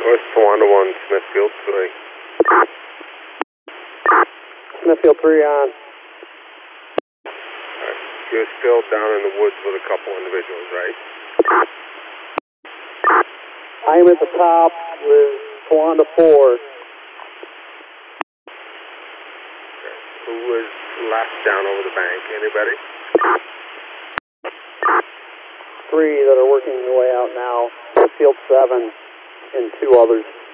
West Tawanda 1, Smithfield 3. Smithfield 3 on. You're still down in the woods with a couple individuals, right? I am at the top with Tawanda 4. Who was left down over the bank? Anybody? 3 that are working their way out now. Field 7 and 2 others.